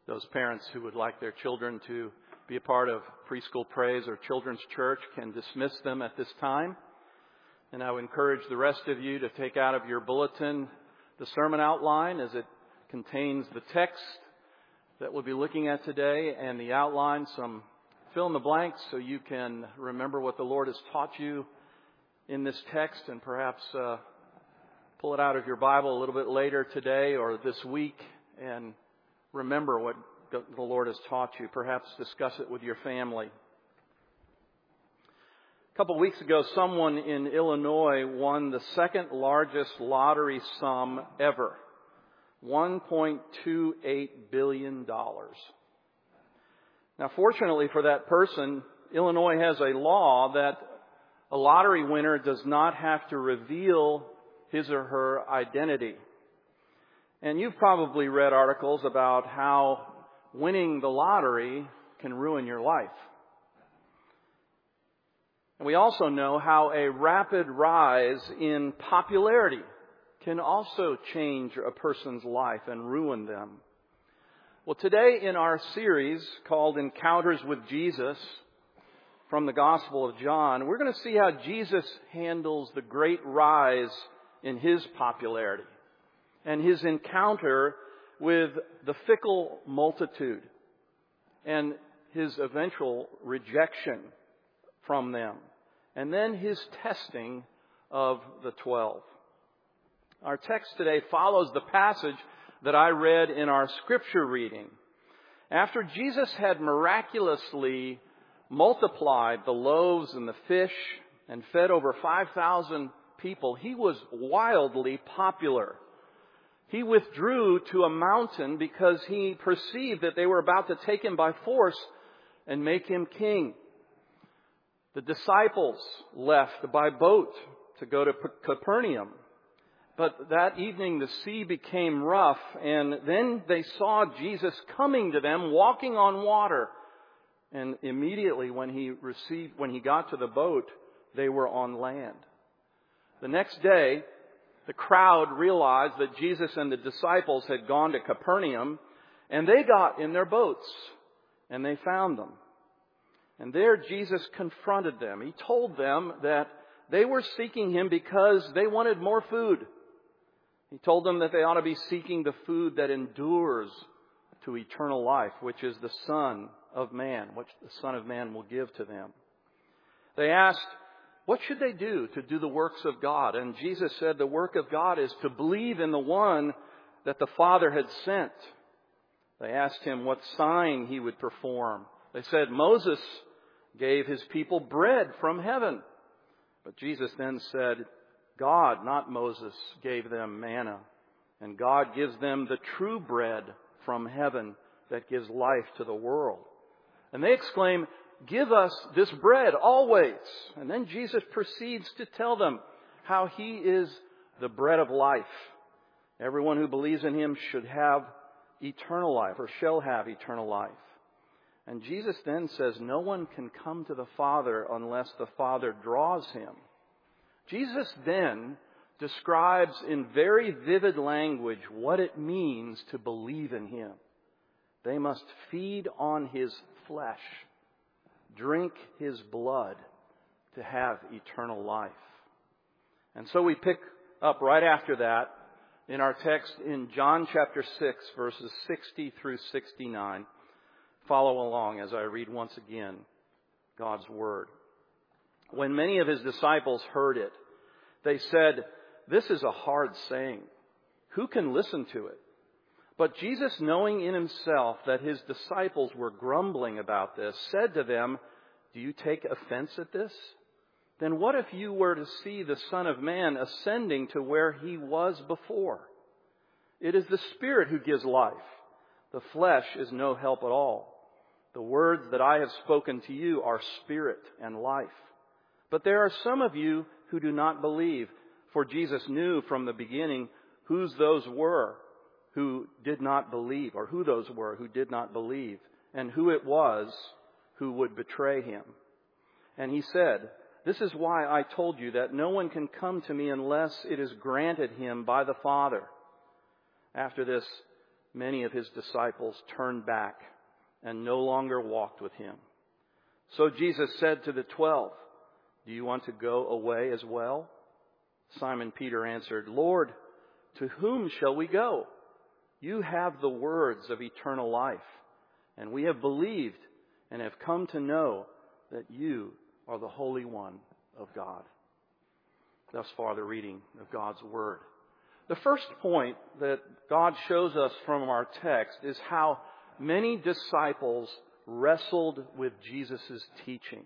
Those parents who would like their children to be a part of preschool praise or children's church can dismiss them at this time. And I would encourage the rest of you to take out of your bulletin the sermon outline as it contains the text that we'll be looking at today and the outline, some fill in the blanks so you can remember what the Lord has taught you in this text and perhaps pull it out of your Bible a little bit later today or this week and remember what the Lord has taught you. Perhaps discuss it with your family. A couple of weeks ago, someone in Illinois won the second largest lottery sum ever. $1.28 billion. Now, fortunately for that person, Illinois has a law that a lottery winner does not have to reveal his or her identity. And you've probably read articles about how winning the lottery can ruin your life. And we also know how a rapid rise in popularity can also change a person's life and ruin them. Well, today in our series called Encounters with Jesus from the Gospel of John, we're going to see how Jesus handles the great rise in his popularity and his encounter with the fickle multitude and his eventual rejection from them, and then his testing of the 12. Our text today follows the passage that I read in our scripture reading. After Jesus had miraculously multiplied the loaves and the fish and fed over 5,000 people, he was wildly popular. He withdrew to a mountain because he perceived that they were about to take him by force and make him king. The disciples left by boat to go to Capernaum. But that evening the sea became rough, and then they saw Jesus coming to them, walking on water. And immediately when he got to the boat, they were on land. The next day, the crowd realized that Jesus and the disciples had gone to Capernaum, and they got in their boats, and they found them. And there Jesus confronted them. He told them that they were seeking him because they wanted more food. He told them that they ought to be seeking the food that endures to eternal life, which is the Son of Man, which the Son of Man will give to them. They asked, what should they do to do the works of God? And Jesus said the work of God is to believe in the one that the Father had sent. They asked him what sign he would perform. They said, Moses gave his people bread from heaven. But Jesus then said, God, not Moses, gave them manna. And God gives them the true bread from heaven that gives life to the world. And they exclaim, give us this bread always. And then Jesus proceeds to tell them how he is the bread of life. Everyone who believes in him should have eternal life, or shall have eternal life. And Jesus then says, no one can come to the Father unless the Father draws him. Jesus then describes in very vivid language what it means to believe in him. They must feed on his flesh, drink his blood to have eternal life. And so we pick up right after that in our text in John chapter 6, verses 60 through 69. Follow along as I read once again God's Word. When many of his disciples heard it, they said, this is a hard saying. Who can listen to it? But Jesus, knowing in himself that his disciples were grumbling about this, said to them, do you take offense at this? Then what if you were to see the Son of Man ascending to where he was before? It is the Spirit who gives life. The flesh is no help at all. The words that I have spoken to you are spirit and life. But there are some of you who do not believe, for Jesus knew from the beginning whose those were who did not believe, or who those were who did not believe, and who it was who would betray him. And he said, this is why I told you that no one can come to me unless it is granted him by the Father. After this, many of his disciples turned back and no longer walked with him. So Jesus said to the 12, "Do you want to go away as well?" Simon Peter answered, "Lord, to whom shall we go? You have the words of eternal life, and we have believed and have come to know that you are the Holy One of God." Thus far, the reading of God's Word. The first point that God shows us from our text is how many disciples wrestled with Jesus' teaching.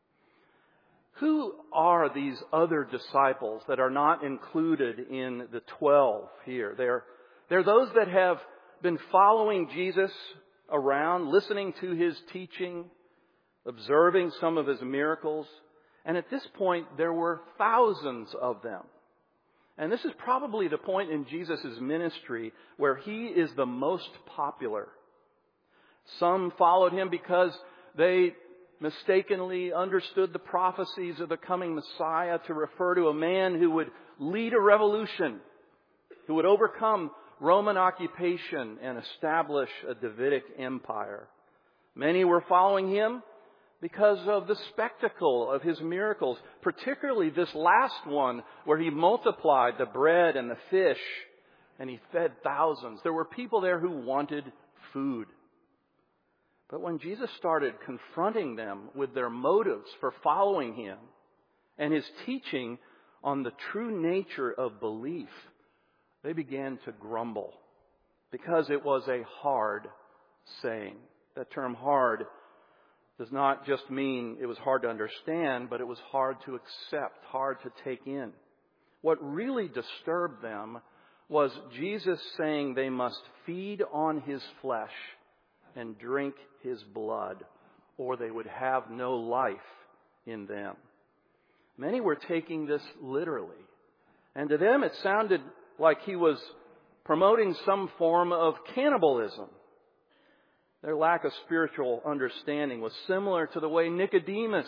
Who are these other disciples that are not included in the 12 here? They're those that have been following Jesus around, listening to his teaching, observing some of his miracles. And at this point, there were thousands of them. And this is probably the point in Jesus' ministry where he is the most popular. Some followed him because they mistakenly understood the prophecies of the coming Messiah to refer to a man who would lead a revolution, who would overcome Roman occupation and establish a Davidic empire. Many were following him because of the spectacle of his miracles, particularly this last one where he multiplied the bread and the fish and he fed thousands. There were people there who wanted food. But when Jesus started confronting them with their motives for following him and his teaching on the true nature of belief, they began to grumble because it was a hard saying. That term hard does not just mean it was hard to understand, but it was hard to accept, hard to take in. What really disturbed them was Jesus saying they must feed on his flesh and drink his blood, or they would have no life in them. Many were taking this literally. And to them it sounded like he was promoting some form of cannibalism. Their lack of spiritual understanding was similar to the way Nicodemus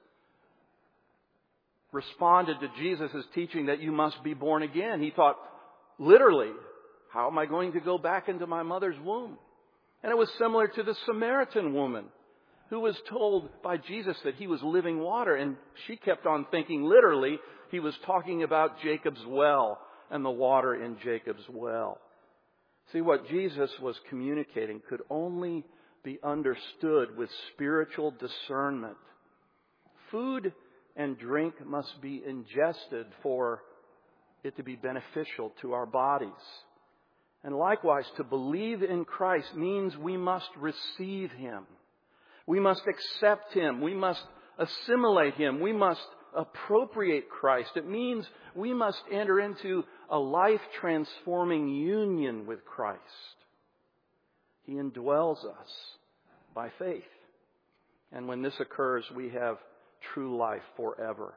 responded to Jesus' teaching that you must be born again. He thought, literally, how am I going to go back into my mother's womb? And it was similar to the Samaritan woman who was told by Jesus that he was living water. And she kept on thinking literally he was talking about Jacob's well and the water in Jacob's well. See, what Jesus was communicating could only be understood with spiritual discernment. Food and drink must be ingested for it to be beneficial to our bodies. And likewise, to believe in Christ means we must receive him. We must accept him. We must assimilate him. We must appropriate Christ. It means we must enter into a life-transforming union with Christ. He indwells us by faith. And when this occurs, we have true life forever.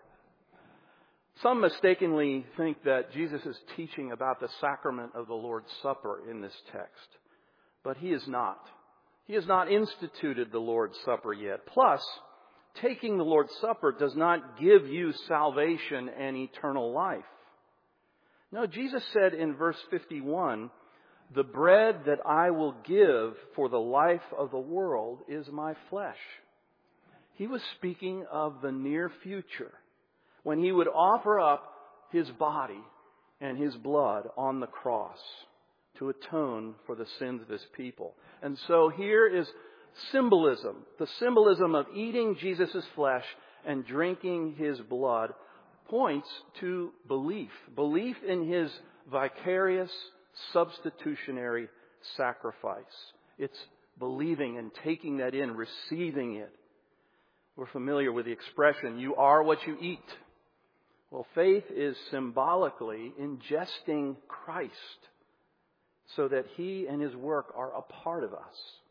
Some mistakenly think that Jesus is teaching about the sacrament of the Lord's Supper in this text. But he is not. He has not instituted the Lord's Supper yet. Plus, taking the Lord's Supper does not give you salvation and eternal life. No, Jesus said in verse 51, "The bread that I will give for the life of the world is my flesh." He was speaking of the near future, when he would offer up his body and his blood on the cross to atone for the sins of his people. And so here is symbolism. The symbolism of eating Jesus' flesh and drinking his blood points to belief. Belief in his vicarious substitutionary sacrifice. It's believing and taking that in, receiving it. We're familiar with the expression, "You are what you eat." Well, faith is symbolically ingesting Christ so that he and his work are a part of us.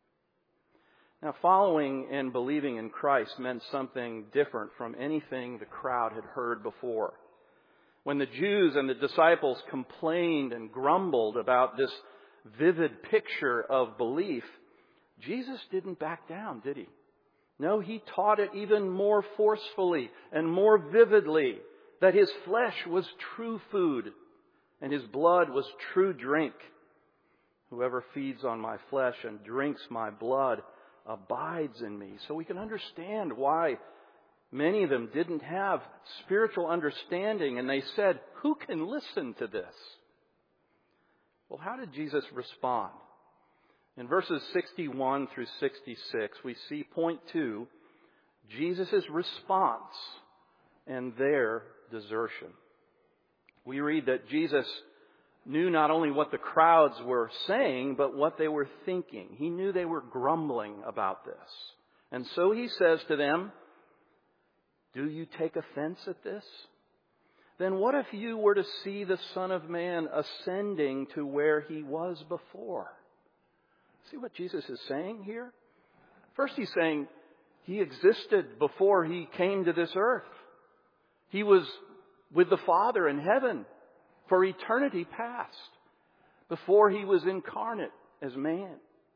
Now, following and believing in Christ meant something different from anything the crowd had heard before. When the Jews and the disciples complained and grumbled about this vivid picture of belief, Jesus didn't back down, did he? No, he taught it even more forcefully and more vividly, that his flesh was true food and his blood was true drink. Whoever feeds on my flesh and drinks my blood abides in me. So we can understand why many of them didn't have spiritual understanding, and they said, who can listen to this? Well, how did Jesus respond? In verses 61 through 66, we see point 2, Jesus' response and their desertion. We read that Jesus knew not only what the crowds were saying, but what they were thinking. He knew they were grumbling about this. And so he says to them, do you take offense at this? Then what if you were to see the Son of Man ascending to where he was before? See what Jesus is saying here? First he's saying he existed before he came to this earth. He was with the Father in heaven for eternity past, before he was incarnate as man.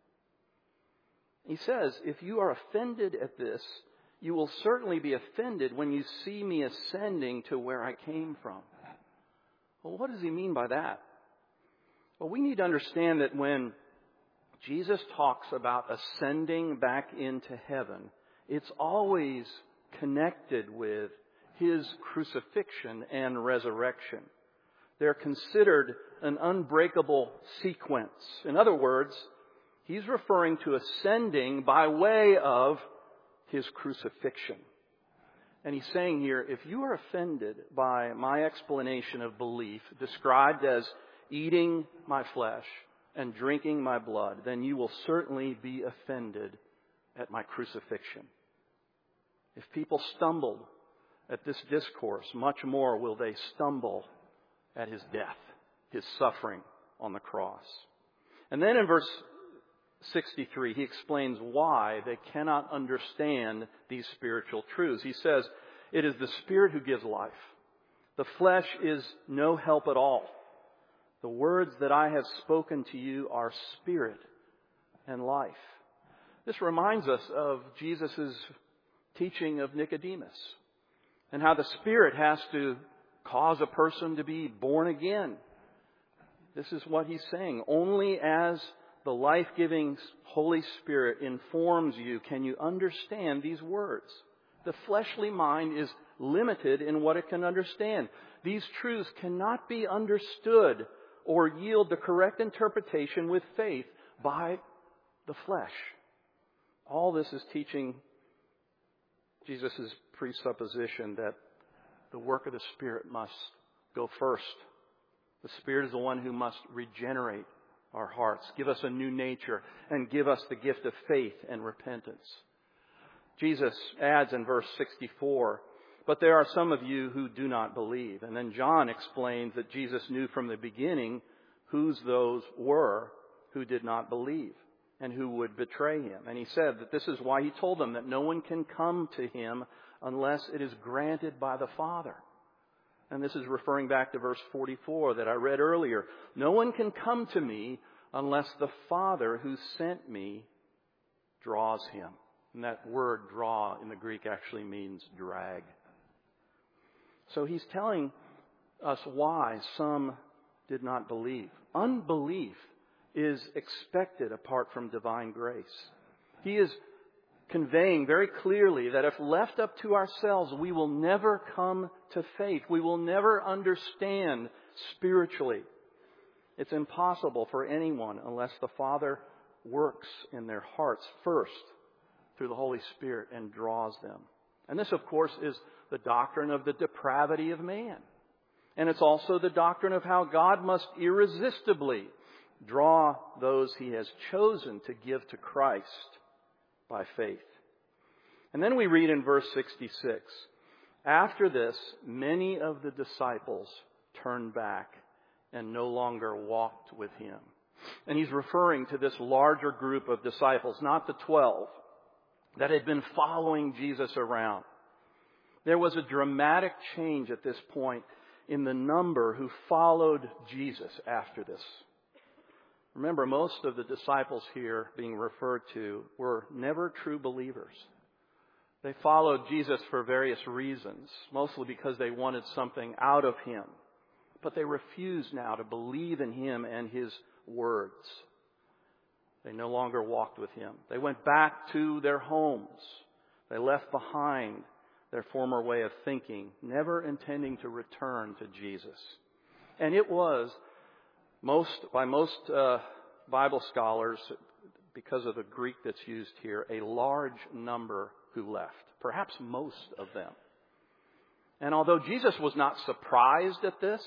He says, if you are offended at this, you will certainly be offended when you see me ascending to where I came from. Well, what does he mean by that? Well, we need to understand that when Jesus talks about ascending back into heaven, it's always connected with his crucifixion and resurrection. They're considered an unbreakable sequence. In other words, he's referring to ascending by way of his crucifixion. And he's saying here, if you are offended by my explanation of belief, described as eating my flesh and drinking my blood, then you will certainly be offended at my crucifixion. If people stumbled at this discourse, much more will they stumble at his death, his suffering on the cross. And then in verse 63, he explains why they cannot understand these spiritual truths. He says, it is the Spirit who gives life. The flesh is no help at all. The words that I have spoken to you are spirit and life. This reminds us of Jesus' teaching of Nicodemus and how the Spirit has to cause a person to be born again. This is what he's saying. Only as the life-giving Holy Spirit informs you can you understand these words. The fleshly mind is limited in what it can understand. These truths cannot be understood or yield the correct interpretation with faith by the flesh. All this is teaching Jesus' presupposition that the work of the Spirit must go first. The Spirit is the one who must regenerate our hearts, give us a new nature, and give us the gift of faith and repentance. Jesus adds in verse 64, but there are some of you who do not believe. And then John explains that Jesus knew from the beginning whose those were who did not believe and who would betray him. And he said that this is why he told them that no one can come to him unless it is granted by the Father. And this is referring back to verse 44 that I read earlier. No one can come to me unless the Father who sent me draws him. And that word draw in the Greek actually means drag. So he's telling us why some did not believe. Unbelief is expected apart from divine grace. He is conveying very clearly that if left up to ourselves, we will never come to faith. We will never understand spiritually. It's impossible for anyone unless the Father works in their hearts first through the Holy Spirit and draws them. And this, of course, is the doctrine of the depravity of man. And it's also the doctrine of how God must irresistibly draw those he has chosen to give to Christ by faith. And then we read in verse 66, after this, many of the disciples turned back and no longer walked with him. And he's referring to this larger group of disciples, not the 12, that had been following Jesus around. There was a dramatic change at this point in the number who followed Jesus after this. Remember, most of the disciples here being referred to were never true believers. They followed Jesus for various reasons, mostly because they wanted something out of him. But they refused now to believe in him and his words. They no longer walked with him. They went back to their homes. They left behind their former way of thinking, never intending to return to Jesus. And it was, by most Bible scholars, because of the Greek that's used here, a large number who left, perhaps most of them. And although Jesus was not surprised at this,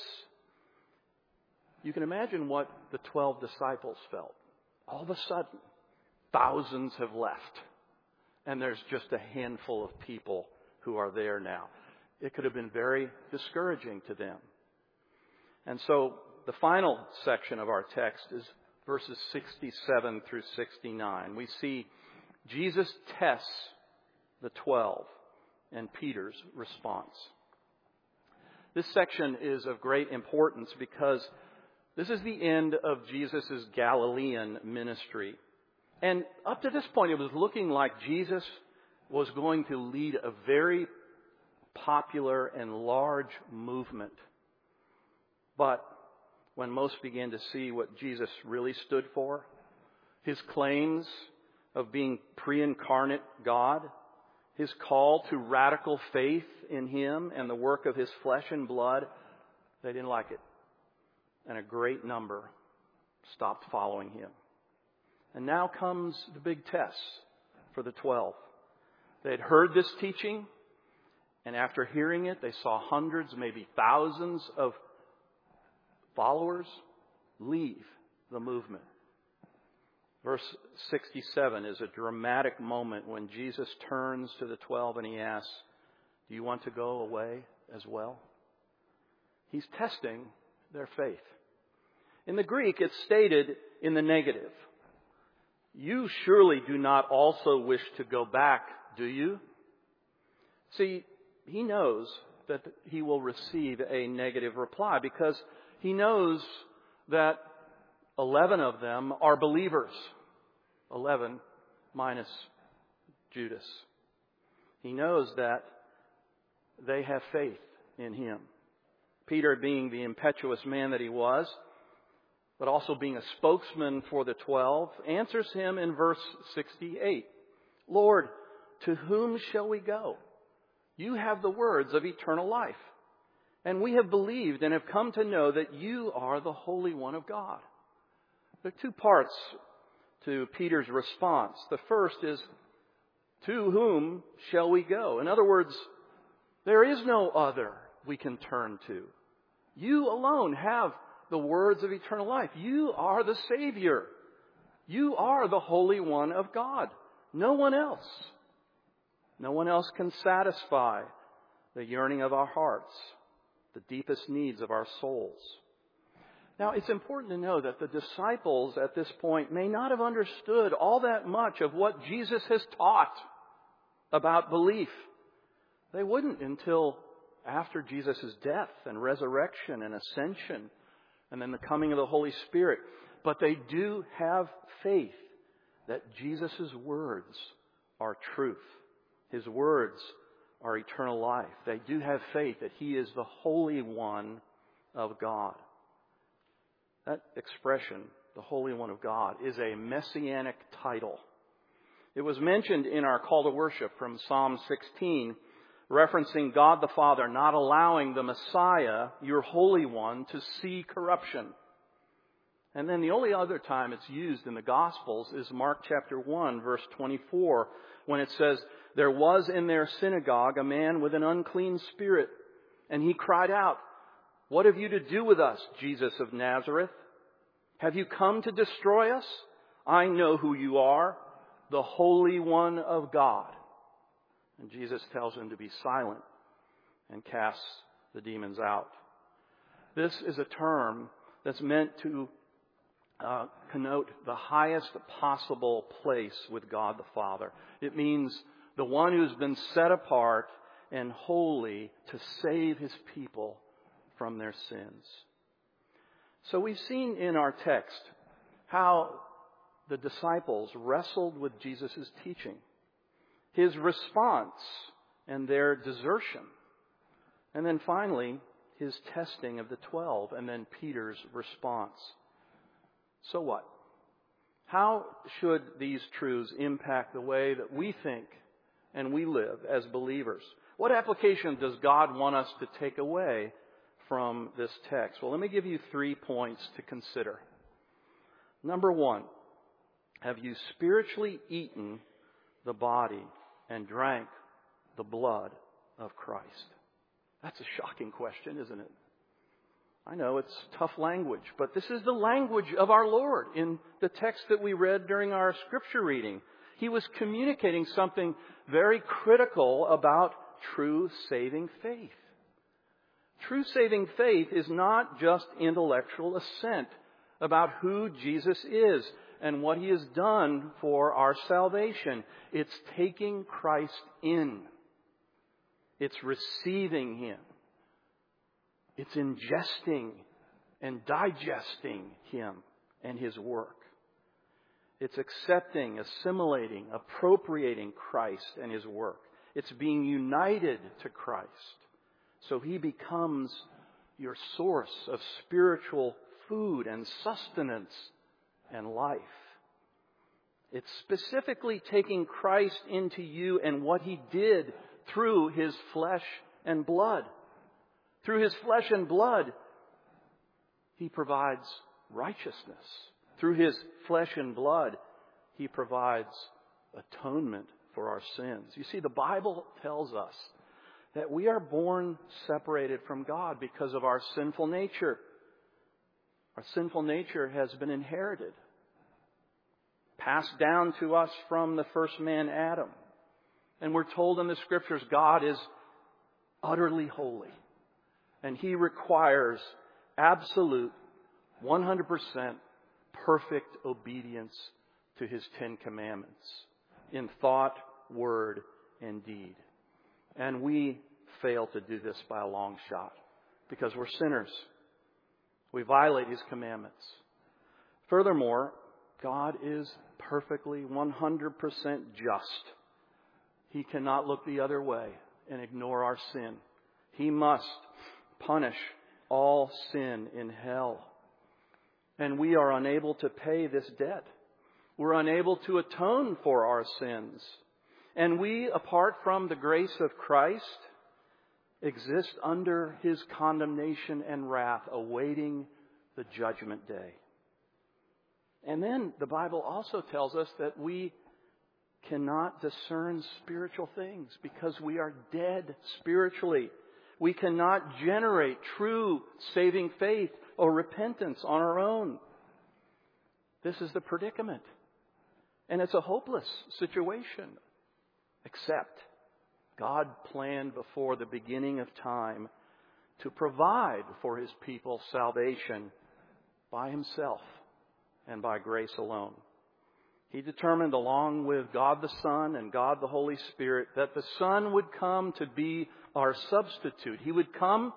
you can imagine what the 12 disciples felt. All of a sudden, thousands have left, and there's just a handful of people who are there now. It could have been very discouraging to them. And so the final section of our text is verses 67 through 69. We see Jesus tests the 12 and Peter's response. This section is of great importance because this is the end of Jesus' Galilean ministry. And up to this point, it was looking like Jesus was going to lead a very popular and large movement. But when most began to see what Jesus really stood for, his claims of being pre-incarnate God, his call to radical faith in him and the work of his flesh and blood, they didn't like it. And a great number stopped following him. And now comes the big test for the 12. They had heard this teaching, and after hearing it, they saw hundreds, maybe thousands of followers leave the movement. Verse 67 is a dramatic moment when Jesus turns to the 12 and he asks, "Do you want to go away as well?" He's testing their faith. In the Greek, it's stated in the negative. "You surely do not also wish to go back, do you?" See, he knows that he will receive a negative reply because he knows that 11 of them are believers. 11 minus Judas. He knows that they have faith in him. Peter, being the impetuous man that he was, but also being a spokesman for the 12, answers him in verse 68. "Lord, to whom shall we go? You have the words of eternal life. And we have believed and have come to know that you are the Holy One of God." There are two parts to Peter's response. The first is, to whom shall we go? In other words, there is no other we can turn to. You alone have the words of eternal life. You are the Savior. You are the Holy One of God. No one else. No one else can satisfy the yearning of our hearts, the deepest needs of our souls. Now, it's important to know that the disciples at this point may not have understood all that much of what Jesus has taught about belief. They wouldn't until after Jesus' death and resurrection and ascension and then the coming of the Holy Spirit. But they do have faith that Jesus' words are truth. His words are eternal life. They do have faith that He is the Holy One of God. That expression, the Holy One of God, is a messianic title. It was mentioned in our call to worship from Psalm 16, referencing God the Father not allowing the Messiah, your Holy One, to see corruption. And then the only other time it's used in the Gospels is Mark chapter 1, verse 24, when it says, "There was in their synagogue a man with an unclean spirit, and he cried out, 'What have you to do with us, Jesus of Nazareth? Have you come to destroy us? I know who you are, the Holy One of God.' And Jesus tells him to be silent and casts the demons out." This is a term that's meant to connote the highest possible place with God the Father. It means the one who's been set apart and holy to save His people from their sins. So we've seen in our text how the disciples wrestled with Jesus' teaching, His response and their desertion, and then finally His testing of the 12, and then Peter's response. So what? How should these truths impact the way that we think and we live as believers? What application does God want us to take away from this text? Well, let me give you 3 points to consider. Number 1, have you spiritually eaten the body and drank the blood of Christ? That's a shocking question, isn't it? I know it's tough language, but this is the language of our Lord in the text that we read during our scripture reading. He was communicating something very critical about true saving faith. True saving faith is not just intellectual assent about who Jesus is and what He has done for our salvation. It's taking Christ in. It's receiving Him. It's ingesting and digesting Him and His work. It's accepting, assimilating, appropriating Christ and His work. It's being united to Christ. So He becomes your source of spiritual food and sustenance and life. It's specifically taking Christ into you and what He did through His flesh and blood. Through His flesh and blood, He provides righteousness. Through His flesh and blood, He provides atonement for our sins. You see, the Bible tells us that we are born separated from God because of our sinful nature. Our sinful nature has been inherited, passed down to us from the first man, Adam. And we're told in the Scriptures God is utterly holy. And He requires absolute, 100% perfect obedience to His 10 Commandments in thought, word, and deed. And we fail to do this by a long shot because we're sinners. We violate His commandments. Furthermore, God is perfectly 100% just. He cannot look the other way and ignore our sin. He must punish all sin in hell. And we are unable to pay this debt. We're unable to atone for our sins. And we, apart from the grace of Christ, exist under His condemnation and wrath, awaiting the judgment day. And then the Bible also tells us that we cannot discern spiritual things because we are dead spiritually. We cannot generate true saving faith or repentance on our own. This is the predicament. And it's a hopeless situation. Except God planned before the beginning of time to provide for His people salvation by Himself and by grace alone. He determined, along with God the Son and God the Holy Spirit, that the Son would come to be our substitute. He would come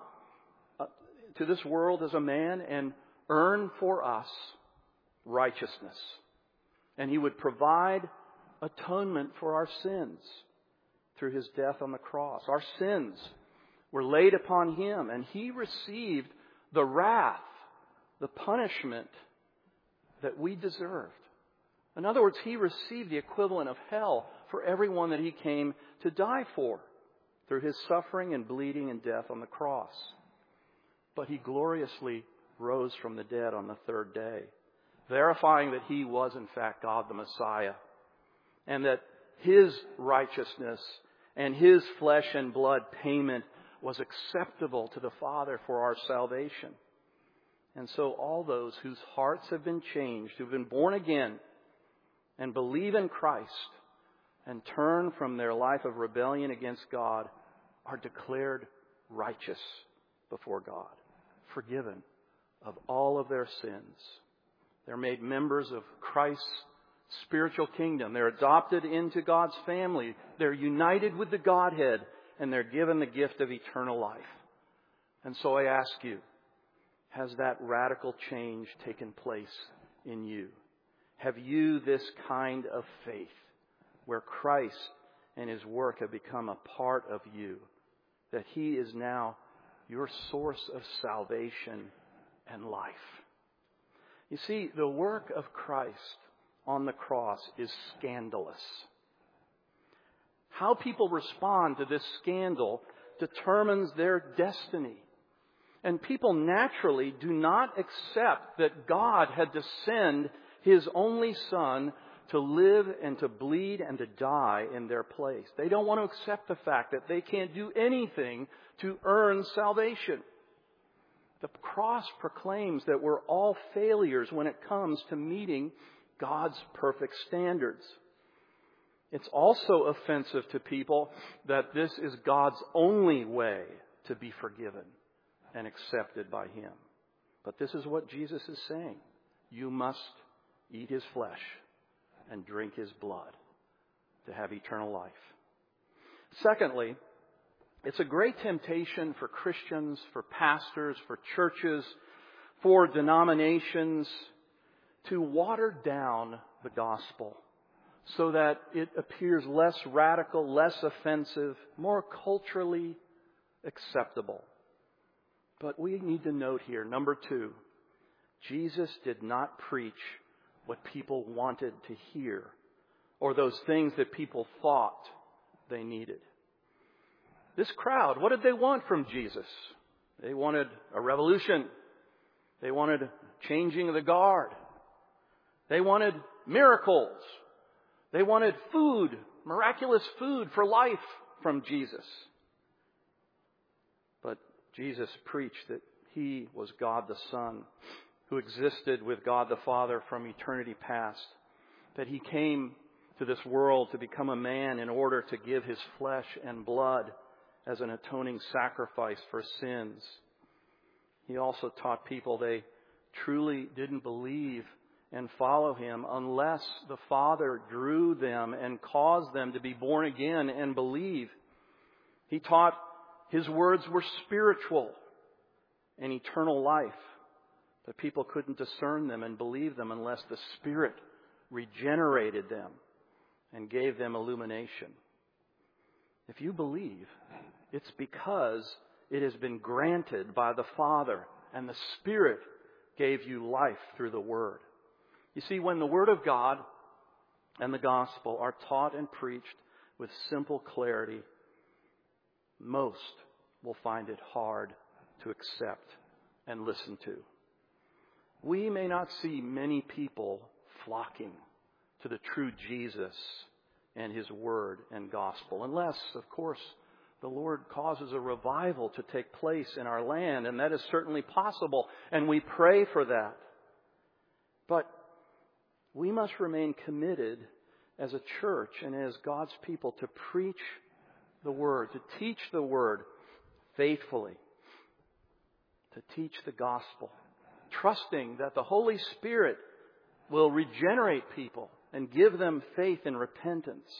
to this world as a man and earn for us righteousness. And He would provide atonement for our sins through His death on the cross. Our sins were laid upon Him, and He received the wrath, the punishment that we deserved. In other words, He received the equivalent of hell for everyone that He came to die for through His suffering and bleeding and death on the cross. But He gloriously rose from the dead on the third day, verifying that He was in fact God the Messiah, and that His righteousness and His flesh and blood payment was acceptable to the Father for our salvation. And so all those whose hearts have been changed, who've been born again and believe in Christ and turn from their life of rebellion against God, are declared righteous before God, forgiven of all of their sins. They're made members of Christ's spiritual kingdom. They're adopted into God's family. They're united with the Godhead, and they're given the gift of eternal life. And so I ask you, has that radical change taken place in you? Have you this kind of faith where Christ and His work have become a part of you, that He is now your source of salvation and life? You see, the work of Christ on the cross is scandalous. How people respond to this scandal determines their destiny. And people naturally do not accept that God had to send His only Son to live and to bleed and to die in their place. They don't want to accept the fact that they can't do anything to earn salvation. The cross proclaims that we're all failures when it comes to meeting God's perfect standards. It's also offensive to people that this is God's only way to be forgiven and accepted by Him. But this is what Jesus is saying. You must eat His flesh and drink His blood to have eternal life. Secondly, it's a great temptation for Christians, for pastors, for churches, for denominations to water down the gospel so that it appears less radical, less offensive, more culturally acceptable. But we need to note here, number 2, Jesus did not preach what people wanted to hear or those things that people thought they needed. This crowd, what did they want from Jesus? They wanted a revolution. They wanted changing of the guard. They wanted miracles. They wanted food, miraculous food for life from Jesus. But Jesus preached that He was God the Son, who existed with God the Father from eternity past, that He came to this world to become a man in order to give His flesh and blood as an atoning sacrifice for sins. He also taught people they truly didn't believe and follow Him unless the Father drew them and caused them to be born again and believe. He taught His words were spiritual and eternal life, that people couldn't discern them and believe them unless the Spirit regenerated them and gave them illumination. If you believe, it's because it has been granted by the Father, and the Spirit gave you life through the Word. You see, when the Word of God and the gospel are taught and preached with simple clarity, most will find it hard to accept and listen to. We may not see many people flocking to the true Jesus and His Word and gospel, unless, of course, the Lord causes a revival to take place in our land, and that is certainly possible, and we pray for that. But we must remain committed as a church and as God's people to preach the Word, to teach the Word faithfully, to teach the gospel, trusting that the Holy Spirit will regenerate people and give them faith and repentance.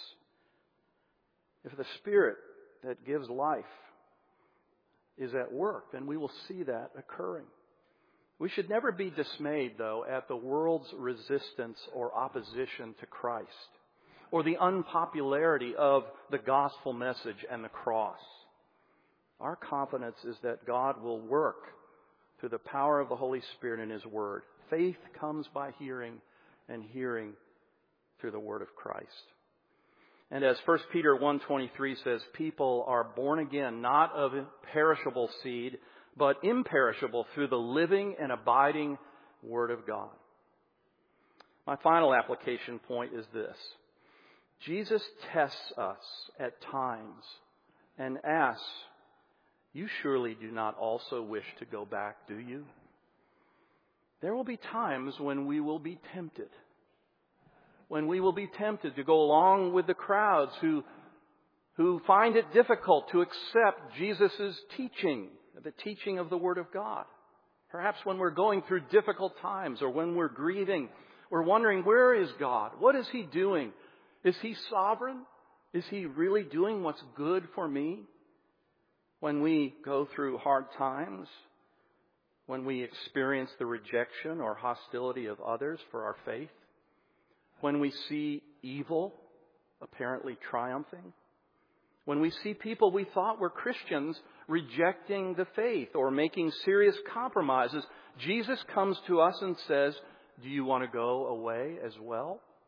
If the Spirit that gives life is at work, then we will see that occurring. We should never be dismayed, though, at the world's resistance or opposition to Christ, or the unpopularity of the gospel message and the cross. Our confidence is that God will work through the power of the Holy Spirit and His Word. Faith comes by hearing, and hearing through the Word of Christ. And as 1 Peter 1:23 says, people are born again, not of perishable seed, but imperishable through the living and abiding Word of God. My final application point is this. Jesus tests us at times and asks, you surely do not also wish to go back, do you? There will be times when we will be tempted. When we will be tempted to go along with the crowds who find it difficult to accept Jesus' teaching, the teaching of the Word of God. Perhaps when we're going through difficult times or when we're grieving, we're wondering, where is God? What is He doing? Is He sovereign? Is He really doing what's good for me? When we go through hard times, when we experience the rejection or hostility of others for our faith, when we see evil apparently triumphing, when we see people we thought were Christians rejecting the faith or making serious compromises, Jesus comes to us and says, do you want to go away as well?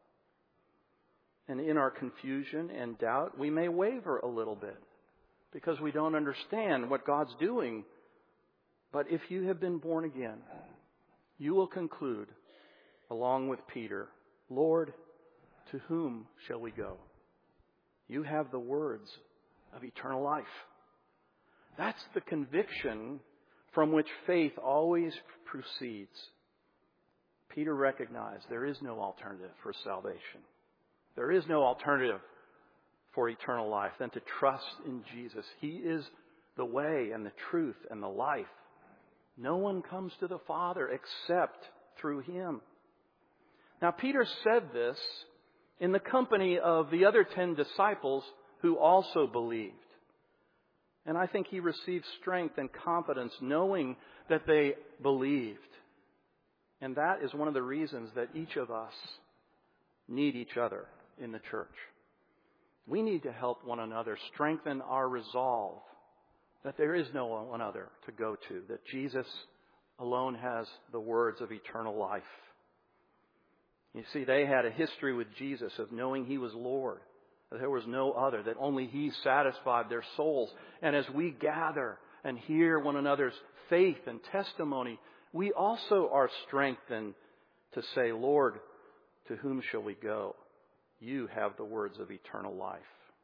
And in our confusion and doubt, we may waver a little bit because we don't understand what God's doing. But if you have been born again, you will conclude, along with Peter, Lord, to whom shall we go? You have the words of eternal life. That's the conviction from which faith always proceeds. Peter recognized there is no alternative for salvation. There is no alternative for eternal life than to trust in Jesus. He is the way and the truth and the life. No one comes to the Father except through Him. Now, Peter said this in the company of the other 10 disciples who also believed. And I think he received strength and confidence knowing that they believed. And that is one of the reasons that each of us need each other in the church. We need to help one another strengthen our resolve that there is no one other to go to, that Jesus alone has the words of eternal life. You see, they had a history with Jesus of knowing He was Lord, that there was no other, that only He satisfied their souls. And as we gather and hear one another's faith and testimony, we also are strengthened to say, Lord, to whom shall we go? You have the words of eternal life.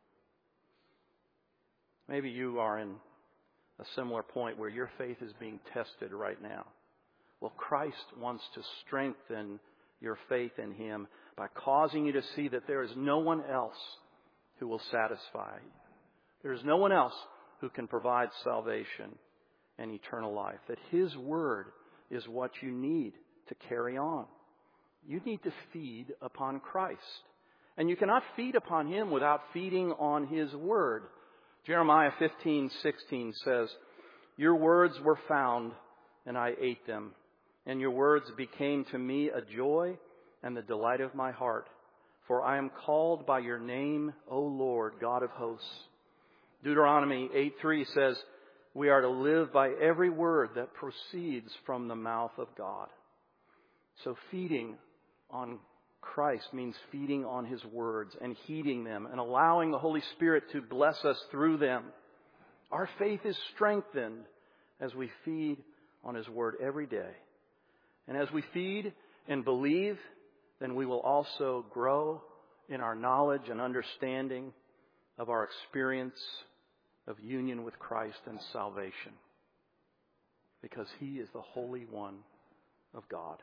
Maybe you are in a similar point where your faith is being tested right now. Well, Christ wants to strengthen your faith in Him by causing you to see that there is no one else who will satisfy. There is no one else who can provide salvation and eternal life. That His Word is what you need to carry on. You need to feed upon Christ. And you cannot feed upon Him without feeding on His Word. Jeremiah 15:16 says, Your words were found, and I ate them. And your words became to me a joy and the delight of my heart. For I am called by your name, O Lord, God of hosts. Deuteronomy 8:3 says, We are to live by every word that proceeds from the mouth of God. So feeding on Christ means feeding on His words and heeding them and allowing the Holy Spirit to bless us through them. Our faith is strengthened as we feed on His Word every day. And as we feed and believe, then we will also grow in our knowledge and understanding of our experience of union with Christ and salvation. Because He is the Holy One of God.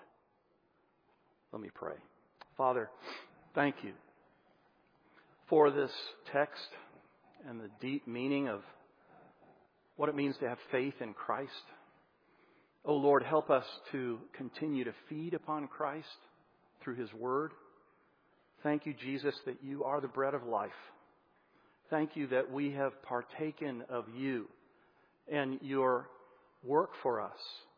Let me pray. Father, thank You for this text and the deep meaning of what it means to have faith in Christ. Oh Lord, help us to continue to feed upon Christ through His Word. Thank You, Jesus, that You are the bread of life. Thank You that we have partaken of You and Your work for us.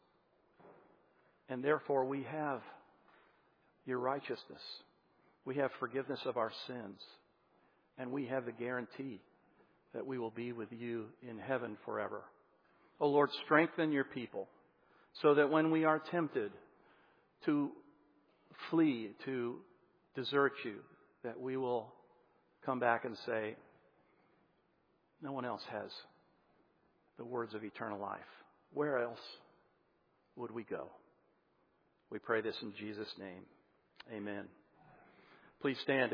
And therefore we have Your righteousness. We have forgiveness of our sins. And we have the guarantee that we will be with You in heaven forever. Oh Lord, strengthen Your people so that when we are tempted to flee, to desert You, that we will come back and say, no one else has the words of eternal life. Where else would we go? We pray this in Jesus' name. Amen. Please stand.